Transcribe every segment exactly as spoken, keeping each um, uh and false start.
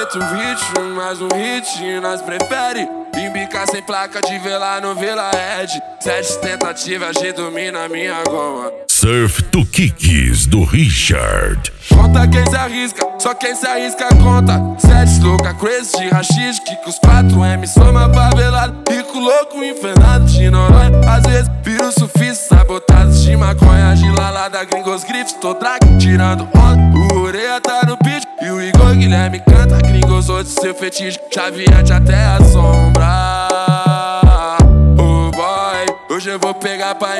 Mete um ritmo, mais um hit, nós prefere embicar sem placa de vela no Vila Ed. Sete tentativas de dormir na minha goma. Surf to Kicks do Richard. Conta quem se arrisca, só quem se arrisca conta. Sete louca, crazy de rachis, que com os quatro M soma favelado. Rico louco, infernado de Noronha. Às vezes viro sufista, sabotados de maconha. De lalada, gringos grifes, tô drag, tirando onda. O Oreia tá no beat e o Igor Guilherme canta. Gringos outros, seu fetiche, chaveante até a sombra. Oh boy, hoje eu vou pegar pra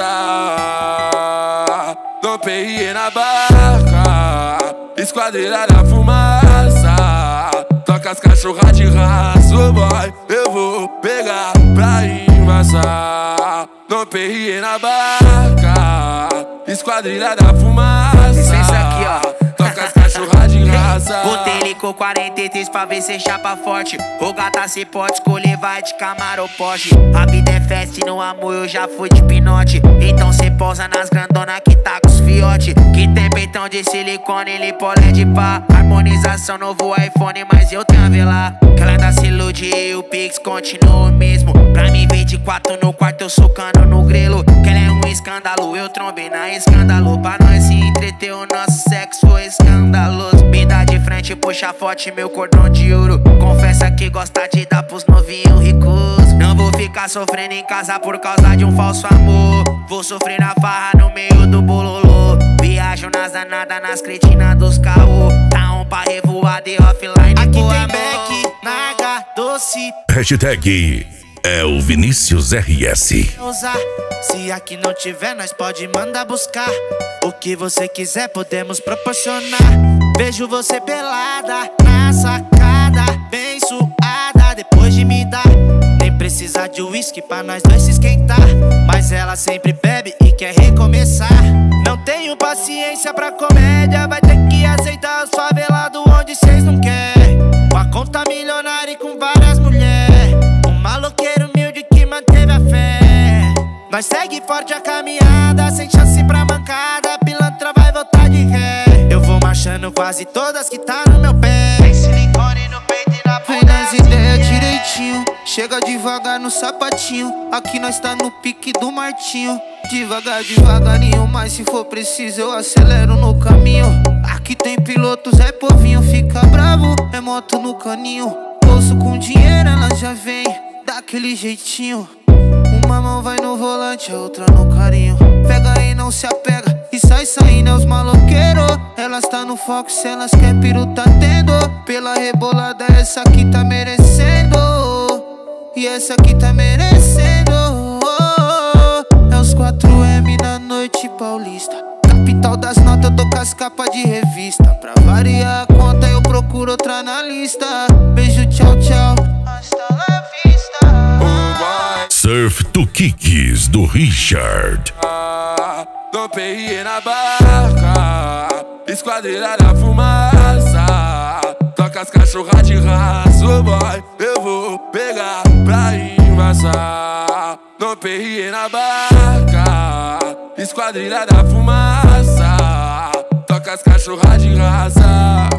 embaçar. No P R na barca, esquadrilha da fumaça. Toca as cachorras de raça, oh boy, eu vou pegar pra embaçar. No P R na barca, esquadrilha da fumaça. Licença aqui, ó. Toca as cachorras de raça. Botei ele com quarenta e três pra ver se chapa forte. O gata se pode escolher, vai de Camaro ou Porsche. A vida é festa e no amor eu já fui de pinote. Então cê pousa nas grandona que tá com os fiote. Que tem peitão de silicone, ele pole de pá. Harmonização, novo iPhone, mas eu tenho a velar. Que ela ainda se ilude e o Pix continua o mesmo. Pra me ver de quatro no quarto eu socando no grelo. Que ela é um escândalo, eu trombei na escândalo. Pra nós se entreter, o nosso sexo foi escandaloso. Me dá de frente, puxa forte, meu cordão de ouro. Confessa que gosta de dar pros novinhos ricos. Não vou ficar sofrendo em casa por causa de um falso amor. Vou sofrer na farra no meio do bololô. Viajo nas danadas, nas cretinas dos caô. Tá um pra revoada e offline. Aqui tem Beck, Naga, Doce. Hashtag é o Vinícius R S. Se aqui não tiver, nós pode mandar buscar. O que você quiser, podemos proporcionar. Vejo você pelada na sacada, bem suada, depois de me dar. Nem precisa de uísque pra nós dois se esquentar. Mas ela sempre bebe e quer recomeçar. Não tenho paciência pra comédia. Vai ter que aceitar os favelados onde cês não querem. Com a conta milionária e com várias mulheres. Um maloqueiro humilde que manteve a fé. Nós segue forte a caminhada, sem chance pra mancada. A pilantra vai voltar de ré. Eu vou marchando quase todas que tá no meu pé. Tem silicone no peito e na perna. Nas ideias direitinho, chega devagar no sapatinho. Aqui nós tá no pique do Martinho. Devagar, devagarinho, mas se for preciso eu acelero no caminho. Aqui tem pilotos, é povinho, fica bravo, é moto no caninho. Bolso com dinheiro, ela já vem daquele jeitinho. Uma mão vai no volante, a outra no carinho. Pega e não se apega, e sai saindo é os maloqueiros. Elas tá no foco, se elas quer piru tá tendo. Pela rebolada essa aqui tá merecendo. E essa aqui tá merecendo. É os quatro M na noite paulista. Capital das notas, eu tô com as capas de revista. Pra variar a conta eu procuro outra na lista. Beijo, tchau, tchau. Hasta la vista. Surf to Kicks do Richard. No P R na barca, esquadrilha da fumaça. Toca as cachorras de raça, oh boy, eu vou pegar pra embaçar. No P R na barca, esquadrilha da fumaça. Toca as cachorras de raça.